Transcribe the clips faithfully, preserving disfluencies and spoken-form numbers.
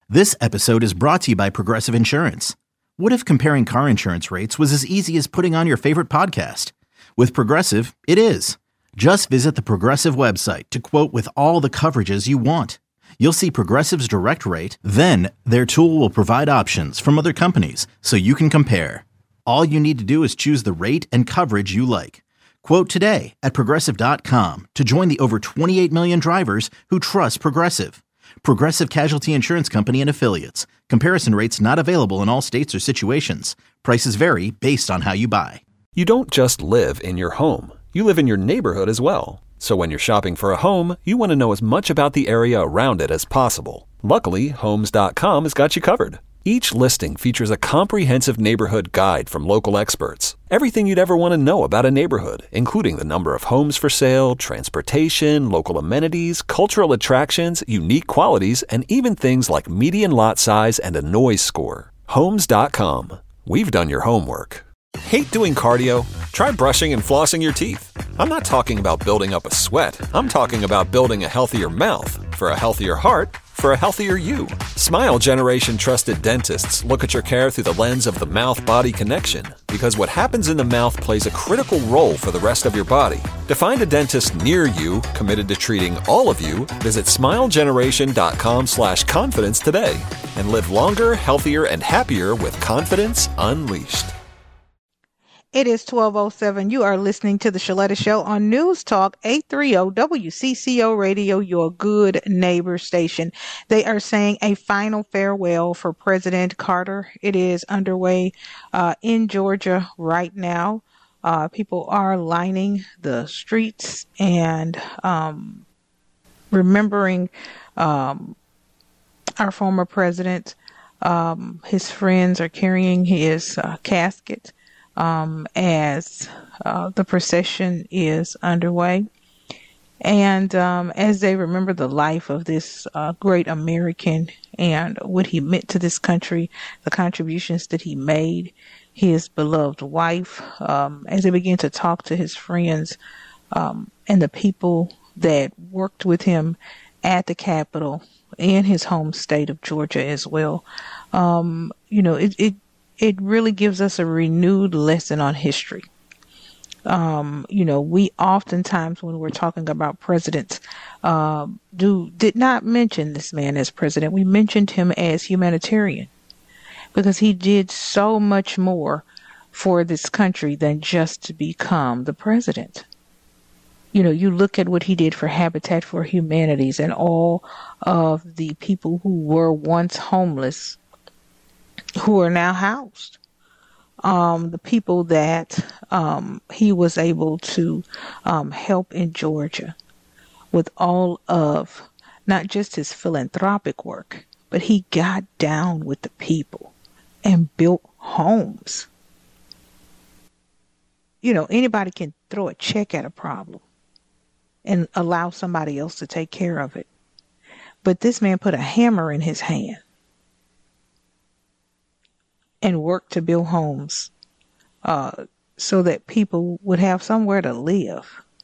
This episode is brought to you by Progressive Insurance. What if comparing car insurance rates was as easy as putting on your favorite podcast? With Progressive, it is. Just visit the Progressive website to quote with all the coverages you want. You'll see Progressive's direct rate, then their tool will provide options from other companies so you can compare. All you need to do is choose the rate and coverage you like. Quote today at progressive dot com to join the over twenty-eight million drivers who trust Progressive. Progressive Casualty Insurance Company and Affiliates. Comparison rates not available in all states or situations. Prices vary based on how you buy. You don't just live in your home. You live in your neighborhood as well. So when you're shopping for a home, you want to know as much about the area around it as possible. Luckily, Homes dot com has got you covered. Each listing features a comprehensive neighborhood guide from local experts. Everything you'd ever want to know about a neighborhood, including the number of homes for sale, transportation, local amenities, cultural attractions, unique qualities, and even things like median lot size and a noise score. Homes dot com. We've done your homework. Hate doing cardio? Try brushing and flossing your teeth. I'm not talking about building up a sweat. I'm talking about building a healthier mouth. For a healthier heart, for a healthier you. Smile Generation trusted dentists look at your care through the lens of the mouth-body connection, because what happens in the mouth plays a critical role for the rest of your body. To find a dentist near you committed to treating all of you, visit smile generation dot com slash confidence today and live longer, healthier, and happier with confidence unleashed. It is twelve oh seven. You are listening to The Shaletta Show on News Talk eight thirty W C C O Radio, your good neighbor station. They are saying a final farewell for President Carter. It is underway uh, in Georgia right now. Uh, people are lining the streets and um, remembering um, our former president. Um, his friends are carrying his uh, casket. Um, as uh, the procession is underway. And um, as they remember the life of this uh, great American and what he meant to this country, the contributions that he made, his beloved wife, um, as they begin to talk to his friends um, and the people that worked with him at the Capitol in his home state of Georgia as well, um, you know, it, it It really gives us a renewed lesson on history. Um, you know, we oftentimes, when we're talking about presidents, uh, do did not mention this man as president. We mentioned him as humanitarian because he did so much more for this country than just to become the president. You know, you look at what he did for Habitat for Humanities and all of the people who were once homeless who are now housed, um, the people that um, he was able to um, help in Georgia with all of not just his philanthropic work, but he got down with the people and built homes. You know, anybody can throw a check at a problem and allow somebody else to take care of it. But this man put a hammer in his hand and work to build homes uh, so that people would have somewhere to live.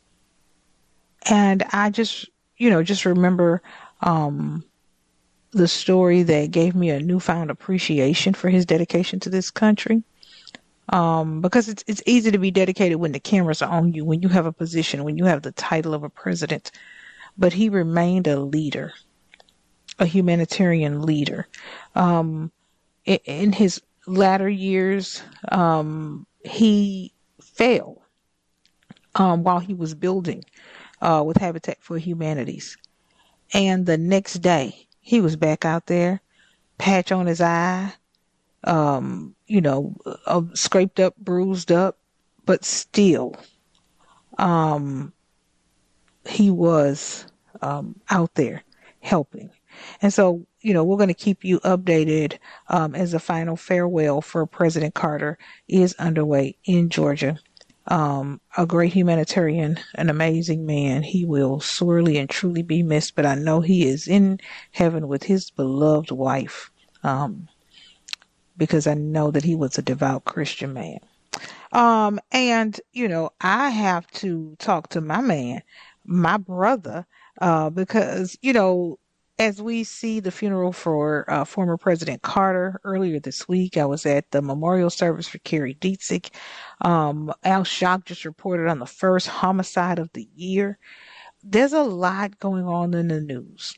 And I just, you know, just remember um, the story that gave me a newfound appreciation for his dedication to this country. Um, because it's it's easy to be dedicated when the cameras are on you, when you have a position, when you have the title of a president. But he remained a leader, a humanitarian leader. Um, in, in his latter years, um, he fell um, while he was building uh, with Habitat for Humanities. And the next day, he was back out there, patch on his eye, um, you know, uh, scraped up, bruised up, but still, um, he was um, out there helping. And so, you know, we're going to keep you updated um, as a final farewell for President Carter is underway in Georgia. Um, a great humanitarian, an amazing man. He will sorely and truly be missed, but I know he is in heaven with his beloved wife, um, because I know that he was a devout Christian man. Um, and, you know, I have to talk to my man, my brother, uh, because, you know, as we see the funeral for uh, former President Carter earlier this week, I was at the memorial service for Kerry Dietzig. Um, Al Shock just reported on the first homicide of the year. There's a lot going on in the news,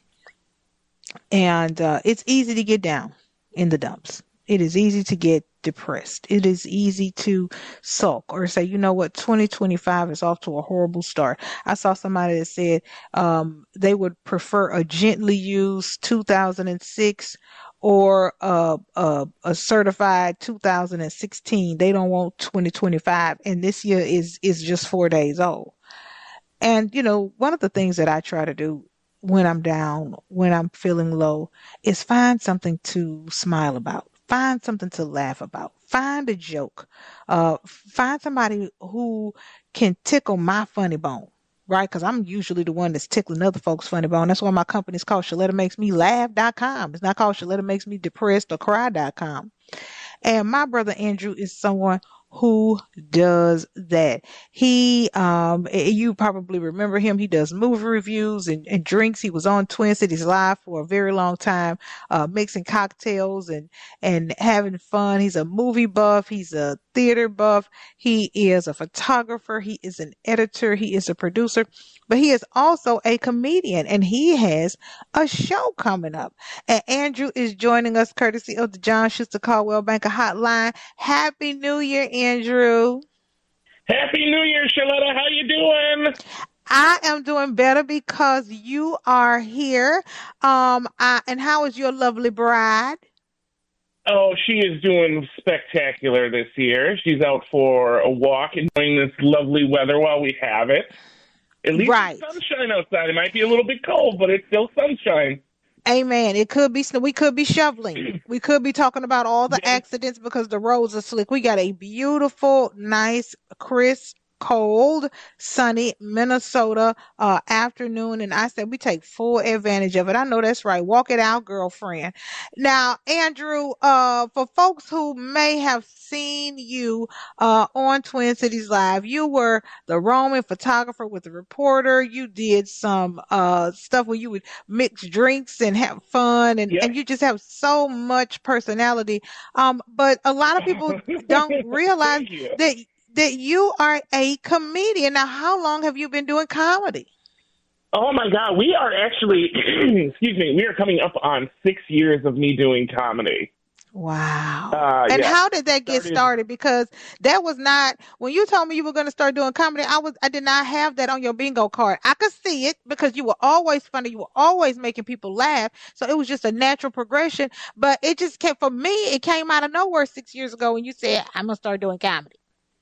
and uh, it's easy to get down in the dumps. It is easy to get depressed. It is easy to sulk or say, you know what, twenty twenty-five is off to a horrible start. I saw somebody that said um, they would prefer a gently used two thousand six or a, a, a certified two thousand sixteen. They don't want twenty twenty-five, and this year is is just four days old. And, you know, one of the things that I try to do when I'm down, when I'm feeling low, is find something to smile about. Find something to laugh about. Find a joke. Uh, find somebody who can tickle my funny bone, right? Because I'm usually the one that's tickling other folks' funny bone. That's why my company's called Shaletta Makes Me Laugh dot com. It's not called Shaletta Makes Me Depressed or Cry dot com. And my brother Andrew is someone who does that. He, um, you probably remember him. He does movie reviews and, and drinks. He was on Twin Cities Live for a very long time, uh, mixing cocktails and, and having fun. He's a movie buff. He's a theater buff. He is a photographer. He is an editor. He is a producer, but he is also a comedian, and he has a show coming up. And Andrew is joining us courtesy of the John Schuster Caldwell Banker Hotline. Happy New Year, Andrew. Happy New Year, Shaletta. How you doing? I am doing better because you are here. Um, I, and how is your lovely bride? Oh, she is doing spectacular this year. She's out for a walk, enjoying this lovely weather while we have it. At least right. It's sunshine outside. It might be a little bit cold, but it's still sunshine. Amen. It could be snow. We could be shoveling. We could be talking about all the accidents because the roads are slick. We got a beautiful, nice, crisp, cold, sunny Minnesota uh, afternoon, and I said we take full advantage of it. I know that's right. Walk it out, girlfriend. Now, Andrew, uh, for folks who may have seen you uh, on Twin Cities Live, you were the roaming photographer with the reporter. You did some uh, stuff where you would mix drinks and have fun, and, yep. and you just have so much personality. Um, but a lot of people don't realize that that you are a comedian. Now, how long have you been doing comedy? Oh, my God. We are actually, excuse me, we are coming up on six years of me doing comedy. Wow. Uh, and yeah. how did that get started, started? Because that was not, when you told me you were going to start doing comedy, I was, I did not have that on your bingo card. I could see it because you were always funny. You were always making people laugh. So it was just a natural progression. But it just came, for me, it came out of nowhere six years ago when you said, I'm going to start doing comedy.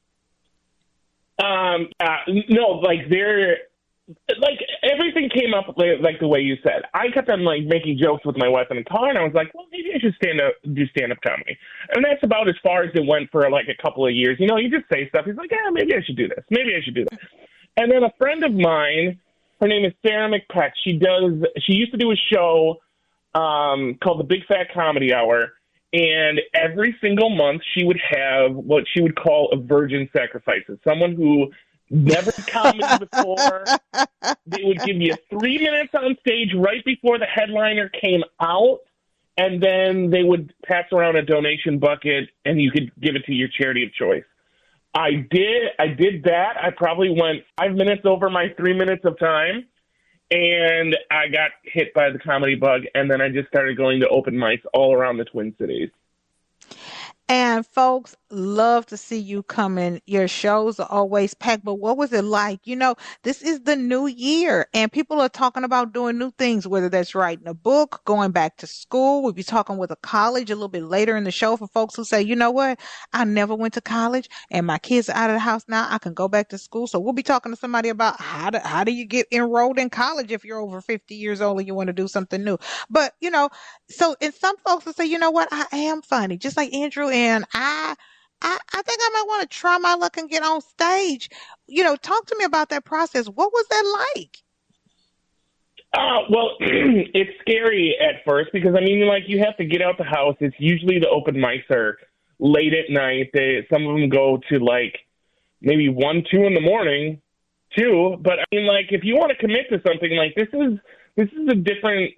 Um, uh, no, like there, like everything came up like, like the way you said. I kept on like making jokes with my wife in the car, and I was like, well, maybe I should stand up, do stand up comedy. And that's about as far as it went for like a couple of years. You know, you just say stuff. He's like, yeah, maybe I should do this. Maybe I should do that. And then a friend of mine, her name is Sarah McPeck. She does, she used to do a show um, called the Big Fat Comedy Hour. And every single month, she would have what she would call a virgin sacrifices, someone who never did comedy before. They would give you three minutes on stage right before the headliner came out, and then they would pass around a donation bucket, and you could give it to your charity of choice. I did. I did that. I probably went five minutes over my three minutes of time. And I got hit by the comedy bug, and then I just started going to open mics all around the Twin Cities. And folks love to see you coming. Your shows are always packed, but what was it like? You know, this is the new year, and people are talking about doing new things, whether that's writing a book, going back to school. We'll be talking with a college a little bit later in the show for folks who say, you know what, I never went to college, and my kids are out of the house now. I can go back to school. So we'll be talking to somebody about how do, how do you get enrolled in college if you're over fifty years old and you want to do something new. But, you know, so and some folks will say, you know what, I am funny, just like Andrew, and I I, I think I might want to try my luck and get on stage. You know, talk to me about that process. What was that like? Uh, well, it's scary at first because, I mean, like, you have to get out the house. It's usually the open mics are late at night. They, some of them go to, like, maybe one, two in the morning, too. But, I mean, like, if you want to commit to something, like, this is this is a different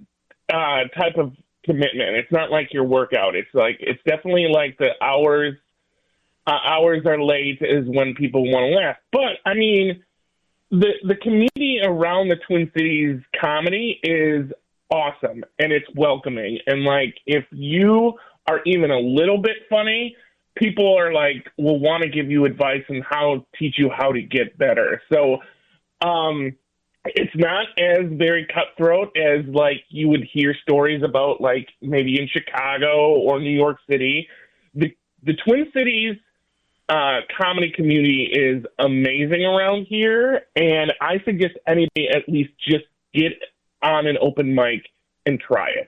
uh, type of commitment. It's not like your workout. It's like it's definitely like the hours uh, hours are late is when people want to laugh. But I mean, the the community around the Twin Cities comedy is awesome and it's welcoming. And like if you are even a little bit funny, people are like will want to give you advice and how teach you how to get better. So um it's not as very cutthroat as like you would hear stories about like maybe in Chicago or New York City. The the Twin Cities uh, comedy community is amazing around here, and I suggest anybody at least just get on an open mic and try it.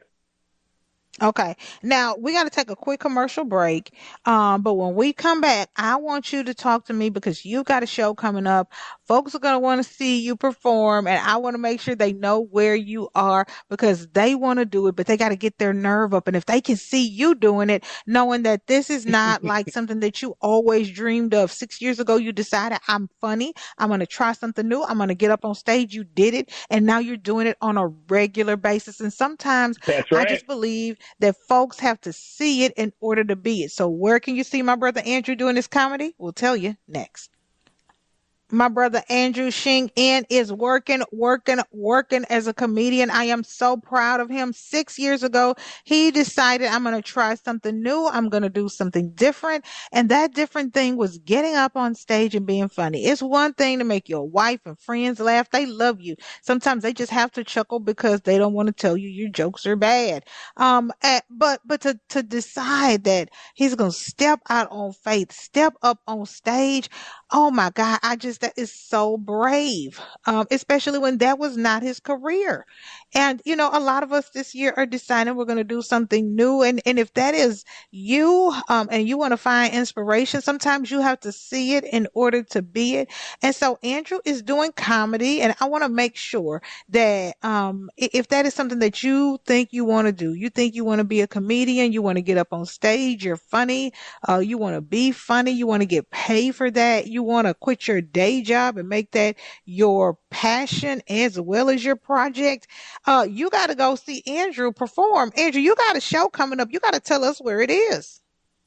Okay. Now we got to take a quick commercial break. Um, but when we come back, I want you to talk to me because you got a show coming up. Folks are going to want to see you perform, and I want to make sure they know where you are because they want to do it, but they got to get their nerve up. And if they can see you doing it, knowing that this is not like something that you always dreamed of. Six years ago, you decided I'm funny. I'm going to try something new. I'm going to get up on stage. You did it. And now you're doing it on a regular basis. And sometimes That's right. I just believe that folks have to see it in order to be it. So where can you see my brother Andrew doing this comedy? We'll tell you next. My brother Andrew Shing In is working, working, working as a comedian. I am so proud of him. Six years ago, he decided I'm going to try something new. I'm going to do something different. And that different thing was getting up on stage and being funny. It's one thing to make your wife and friends laugh. They love you. Sometimes they just have to chuckle because they don't want to tell you your jokes are bad. Um, eh, but, but to, to decide that he's going to step out on faith, step up on stage. Oh my God. I just, that is so brave, um, especially when that was not his career. And, you know, a lot of us this year are deciding we're going to do something new. And, and if that is you, um, and you want to find inspiration, sometimes you have to see it in order to be it. And so Andrew is doing comedy, and I want to make sure that, um, if that is something that you think you want to do, you think you want to be a comedian, you want to get up on stage, you're funny, uh, you want to be funny, you want to get paid for that, you want to quit your day job and make that your passion as well as your project, uh, you got to go see Andrew perform. Andrew, you got a show coming up. You got to tell us where it is.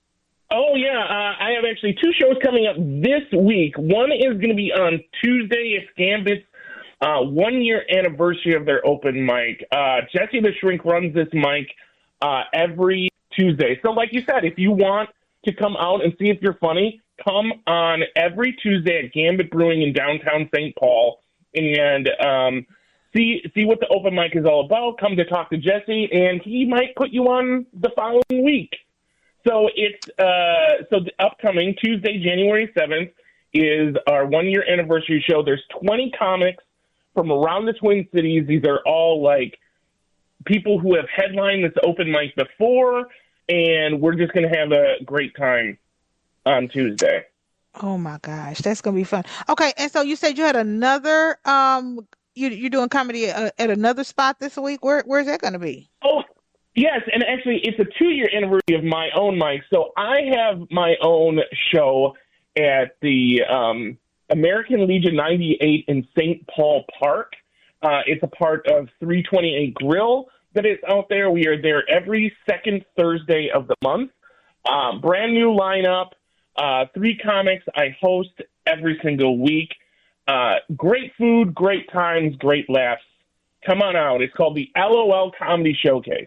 Oh, yeah. Uh, I have actually two shows coming up this week. One is going to be on Tuesday. It's Gambit's uh, one-year anniversary of their open mic. Uh, Jesse the Shrink runs this mic uh, every Tuesday. So like you said, if you want to come out and see if you're funny, come on every Tuesday at Gambit Brewing in downtown Saint Paul and um, see see what the open mic is all about. Come to talk to Jesse, and he might put you on the following week. So it's uh, so the upcoming Tuesday, January seventh, is our one-year anniversary show. There's twenty comics from around the Twin Cities. These are all like people who have headlined this open mic before, and we're just going to have a great time on Tuesday. Oh my gosh, that's gonna be fun. Okay, and so you said you had another um, you you're doing comedy at, at another spot this week. Where where's that gonna be? Oh, yes, and actually, it's a two-year anniversary of my own mic. So I have my own show at the um, American Legion ninety-eight in Saint Paul Park. Uh, it's a part of three twenty-eight Grill that is out there. We are there every second Thursday of the month. Um, brand new lineup. Uh, three comics I host every single week. Uh, great food, great times, great laughs. Come on out. It's called the L O L Comedy Showcase.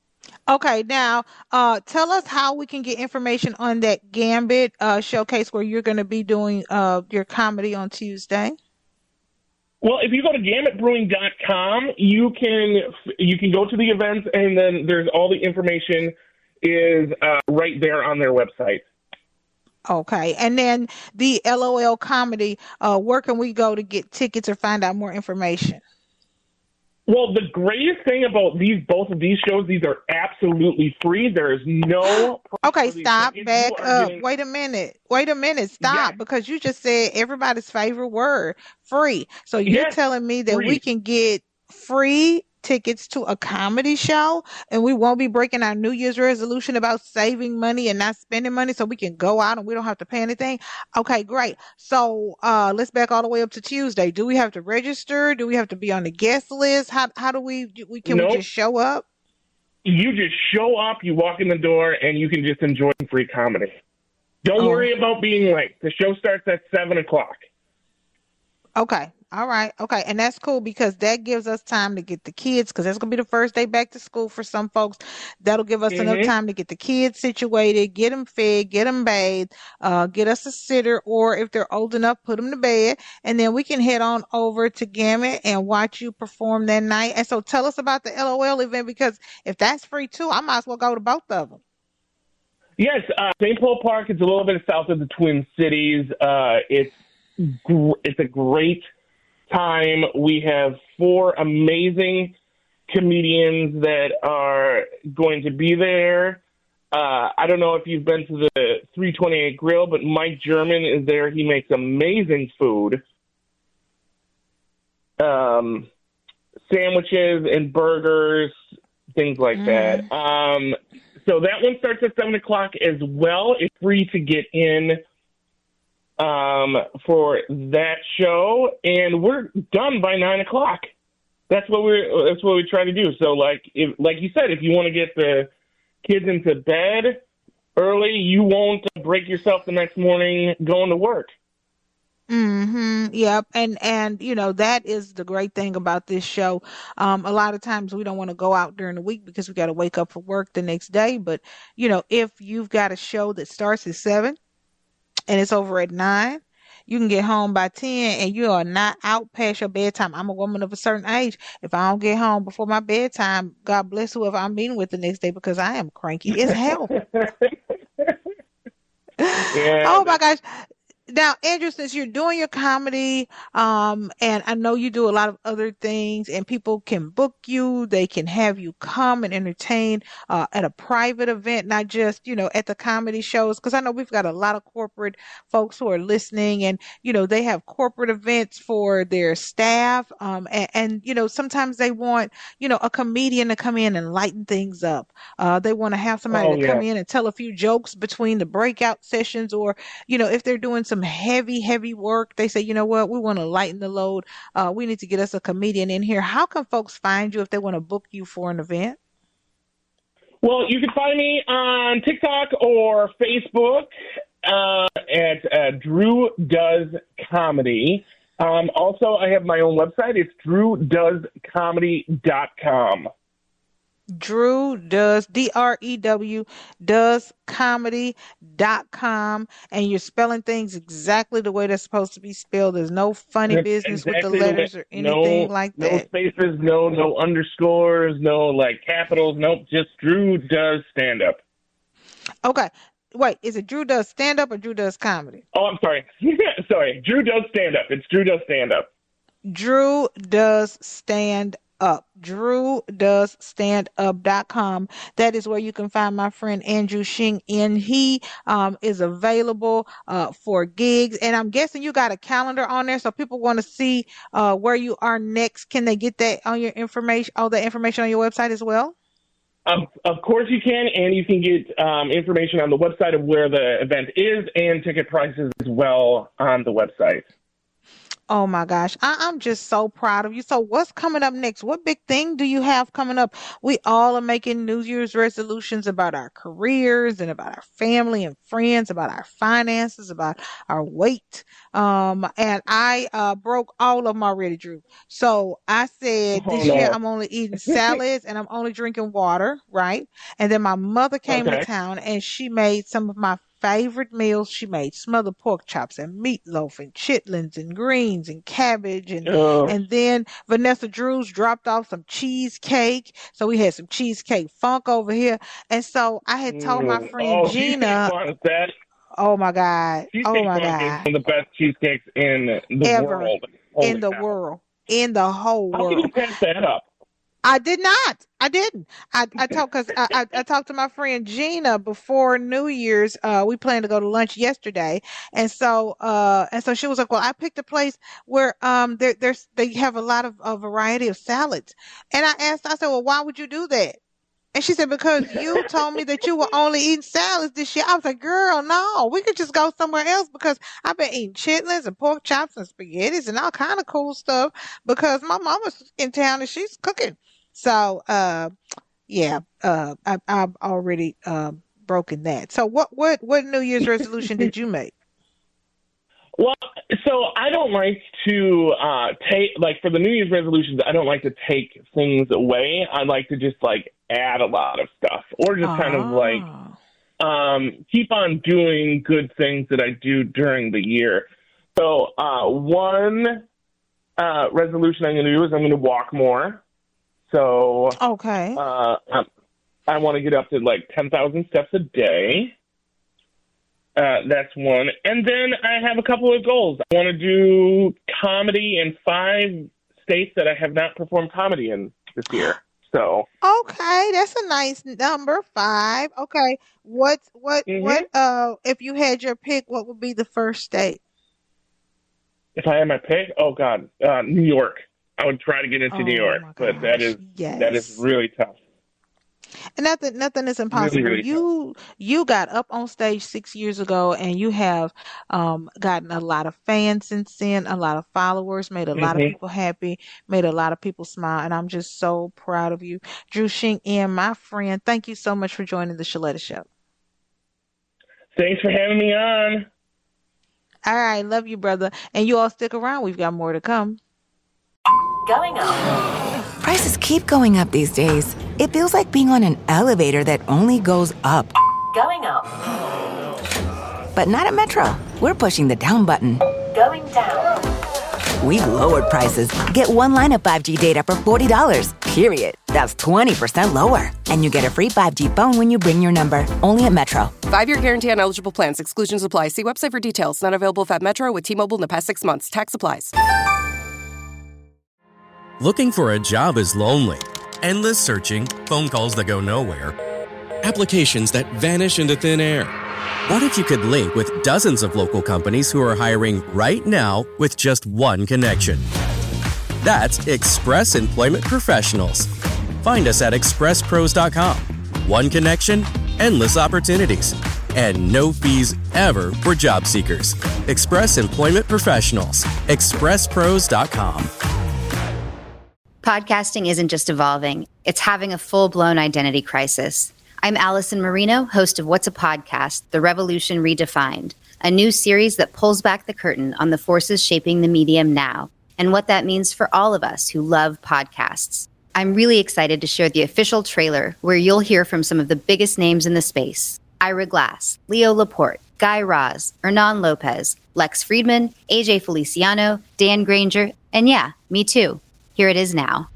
Okay, now uh, tell us how we can get information on that Gambit uh, showcase where you're going to be doing uh, your comedy on Tuesday. Well, if you go to gambit brewing dot com, you can you can go to the events, and then there's all the information is uh, right there on their website. Okay, and then the L O L Comedy, uh, where can we go to get tickets or find out more information? Well, the greatest thing about these, both of these shows, these are absolutely free. There is no. Okay, stop, back up. Getting... Wait a minute. Wait a minute. Stop, yes. Because you just said everybody's favorite word, free. So you're yes, telling me that free. We can get free tickets to a comedy show, and we won't be breaking our New Year's resolution about saving money and not spending money, so we can go out and we don't have to pay anything. Okay, great. So uh let's back all the way up to Tuesday. Do we have to register? Do we have to be on the guest list? How how do we, we can nope. we just show up? you just show up, you walk in the door, and you can just enjoy free comedy. Don't Oh. worry about being late. The show starts at seven o'clock. Okay. All right. Okay. And that's cool because that gives us time to get the kids, because that's going to be the first day back to school for some folks. That'll give us enough Mhm. time to get the kids situated, get them fed, get them bathed, uh, get us a sitter, or if they're old enough, put them to bed. And then we can head on over to Gamut and watch you perform that night. And so tell us about the L O L event, because if that's free too, I might as well go to both of them. Yes, uh, Saint Paul Park is a little bit south of the Twin Cities. Uh, it's gr- it's a great time. We have four amazing comedians that are going to be there. Uh, I don't know if you've been to the three twenty-eight Grill, but Mike German is there. He makes amazing food, um, sandwiches and burgers, things like Mm. that. Um, so that one starts at seven o'clock as well. It's free to get in um, for that show, and we're done by nine o'clock. That's what we're. That's what we try to do. So, like, if, like you said, if you want to get the kids into bed early, you won't break yourself the next morning going to work. Mm-hmm. Yep. And and you know, that is the great thing about this show. Um, a lot of times we don't want to go out during the week because we got to wake up for work the next day. But you know, if you've got a show that starts at seven and it's over at nine, you can get home by ten and you are not out past your bedtime. I'm a woman of a certain age. If I don't get home before my bedtime, God bless whoever I'm meeting with the next day, because I am cranky as hell. Yeah. Oh my gosh. Now, Andrew, since you're doing your comedy, um, and I know you do a lot of other things, and people can book you, they can have you come and entertain uh, at a private event, not just, you know, at the comedy shows, because I know we've got a lot of corporate folks who are listening, and, you know, they have corporate events for their staff, um, and, and, you know, sometimes they want, you know, a comedian to come in and lighten things up. Uh, they want to have somebody Oh, to come yeah. in and tell a few jokes between the breakout sessions, or you know, if they're doing some heavy, heavy work, they say, you know what, we want to lighten the load. Uh, we need to get us a comedian in here. How can folks find you if they want to book you for an event? Well, you can find me on TikTok or Facebook uh, at uh, Drew Does Comedy. Um, also, I have my own website. It's drew does comedy dot com. Drew does, D R E W, does comedy dot com, and you're spelling things exactly the way they're supposed to be spelled. There's no funny That's business with exactly the the way- letters or anything no, like no that. spaces, no no underscores, no like capitals. Nope, just Drew Does Stand Up. Okay. Wait, is it Drew does stand up or Drew does comedy? Oh, I'm sorry. sorry. Drew Does Stand Up. It's Drew Does Stand Up. Drew does stand up. Drew does stand up dot com. That is where you can find my friend Andrew Shing in. He um, is available uh, for gigs. And I'm guessing you got a calendar on there. So people want to see uh, where you are next. Can they get that on your information, all the information on your website as well? Of, of course you can, and you can get um, information on the website of where the event is and ticket prices as well on the website. Oh my gosh, I, I'm just so proud of you. So what's coming up next? What big thing do you have coming up? We all are making New Year's resolutions about our careers and about our family and friends, about our finances, about our weight. Um, and I uh, broke all of them already, Drew. So I said Oh, this no. year I'm only eating salads and I'm only drinking water, right? And then my mother came Okay. to town and she made some of my favorite meals. She made smothered pork chops and meatloaf and chitlins and greens and cabbage, and Oh. and then Vanessa Drews dropped off some cheesecake. So we had some cheesecake funk over here. And so I had told my Mm. friend oh, Gina, Cheesecake Funk, that oh my God, cheesecake oh my funk is God, one of the best cheesecakes in the Ever. world. Holy in the cow. world, in the whole How can world. you pass that up? I did not. I didn't. I I talked because I, I I talked to my friend Gina before New Year's. Uh, we planned to go to lunch yesterday, and so uh and so she was like, "Well, I picked a place where um there there's they have a lot of a variety of salads." And I asked, I said, "Well, why would you do that?" And she said, "Because you told me that you were only eating salads this year." I was like, "Girl, no, we could just go somewhere else because I've been eating chitlins and pork chops and spaghettis and all kind of cool stuff because my mama's in town and she's cooking." So, uh, yeah, uh, I, I've already uh, broken that. So what, what, what New Year's resolution did you make? Well, so I don't like to uh, take, like for the New Year's resolutions, I don't like to take things away. I like to just like add a lot of stuff or just kind of like um, keep on doing good things that I do during the year. So uh, one uh, resolution I'm going to do is I'm going to walk more. So okay, uh, I, I want to get up to like ten thousand steps a day. Uh, that's one. And then I have a couple of goals. I want to do comedy in five states that I have not performed comedy in this year. So okay, that's a nice number, five. Okay, what, what, mm-hmm. what? Uh, if you had your pick, what would be the first state? If I had my pick, oh God, uh, New York. I would try to get into oh, New York, but that is yes. that is really tough. And nothing, nothing is impossible. Really, really you, you got up on stage six years ago, and you have um, gotten a lot of fans since then, a lot of followers, made a mm-hmm. lot of people happy, made a lot of people smile, and I'm just so proud of you, Drew Shing Em, my friend. Thank you so much for joining the Sheletta Show. Thanks for having me on. All right, love you, brother, and you all stick around. We've got more to come. Going up. Prices keep going up these days. It feels like being on an elevator that only goes up. Going up. But not at Metro. We're pushing the down button. Going down. We've lowered prices. Get one line of five G data for forty dollars, period. That's twenty percent lower. And you get a free five G phone when you bring your number. Only at Metro. Five-year guarantee on eligible plans. Exclusions apply. See website for details. Not available at Metro with T-Mobile in the past six months. Tax applies. Looking for a job is lonely. Endless searching, phone calls that go nowhere, applications that vanish into thin air. What if you could link with dozens of local companies who are hiring right now with just one connection? That's Express Employment Professionals. Find us at express pros dot com. One connection, endless opportunities, and no fees ever for job seekers. Express Employment Professionals. express pros dot com. Podcasting isn't just evolving, it's having a full-blown identity crisis. I'm Allison Marino, host of What's a Podcast? The Revolution Redefined, a new series that pulls back the curtain on the forces shaping the medium now and what that means for all of us who love podcasts. I'm really excited to share the official trailer where you'll hear from some of the biggest names in the space. Ira Glass, Leo Laporte, Guy Raz, Hernan Lopez, Lex Friedman, A J Feliciano, Dan Granger, and yeah, me too. Here it is now.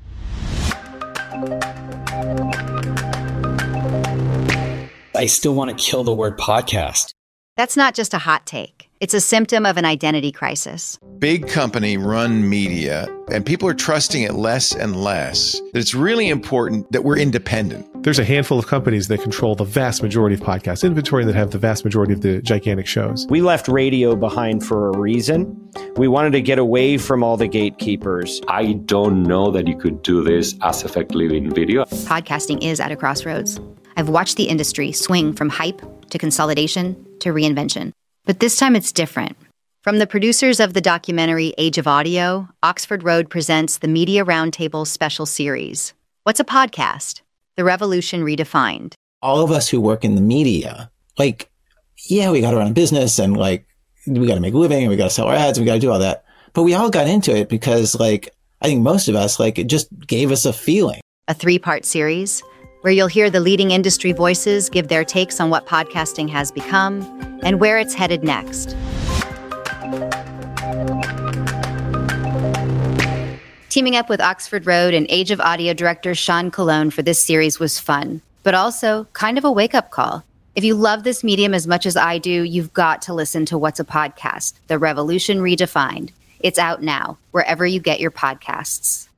I still want to kill the word podcast. That's not just a hot take. It's a symptom of an identity crisis. Big company run media, and people are trusting it less and less. That it's really important that we're independent. There's a handful of companies that control the vast majority of podcast inventory and that have the vast majority of the gigantic shows. We left radio behind for a reason. We wanted to get away from all the gatekeepers. I don't know that you could do this as effectively in video. Podcasting is at a crossroads. I've watched the industry swing from hype to consolidation to reinvention. But this time it's different. From the producers of the documentary Age of Audio, Oxford Road presents the Media Roundtable special series. What's a podcast? The Revolution Redefined. All of us who work in the media, like, yeah, we got to run a business and like, we got to make a living and we got to sell our ads and we got to do all that. But we all got into it because like, I think most of us, like, it just gave us a feeling. A three-part series where you'll hear the leading industry voices give their takes on what podcasting has become and where it's headed next. Teaming up with Oxford Road and Age of Audio director Sean Colon for this series was fun, but also kind of a wake-up call. If you love this medium as much as I do, you've got to listen to What's a Podcast? The Revolution Redefined. It's out now, wherever you get your podcasts.